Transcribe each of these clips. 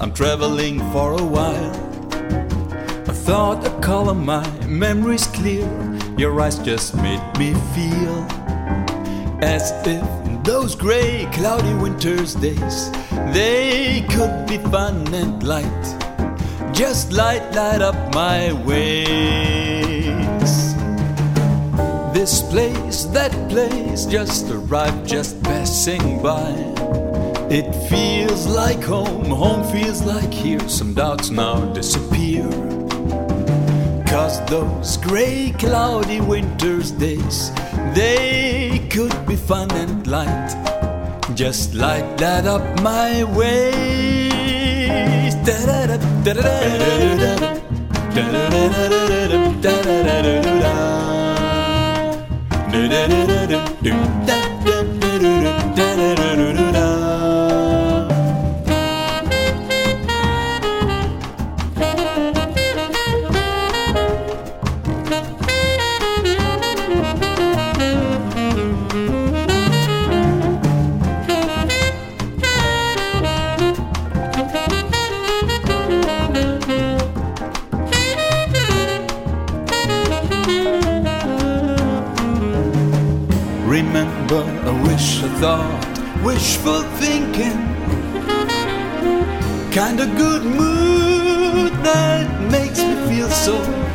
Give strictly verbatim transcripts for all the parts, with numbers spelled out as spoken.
I'm traveling for a while. I thought I color my memories clear. Your eyes just made me feel as if in those gray, cloudy winter's days they could be fun and light. Just light, light up my ways. This place, that place, just arrived, just passing by. It feels like home, home feels like here. Some doubts now disappear, 'cause those gray, cloudy winter's days, they could be fun and light. Just light that up my ways. Da-da-da, da-da-da, da-da-da, da-da-da-da-da-da. Remember, I wish, I thought, wishful thinking, kinda good mood that makes me feel so.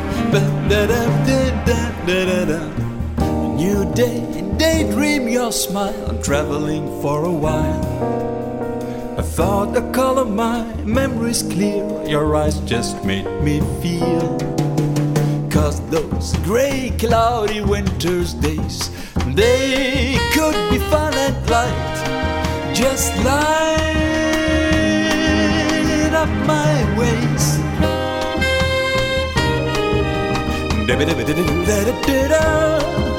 Ba-da-da-da-da-da-da-da. New day, daydream your smile. I'm traveling for a while. I thought the color my memories clear. Your eyes just made me feel, 'cause those gray, cloudy winter's days, they could be fun and light. Just light up my ways. Da-ba-da-ba-da-da-da-da-da.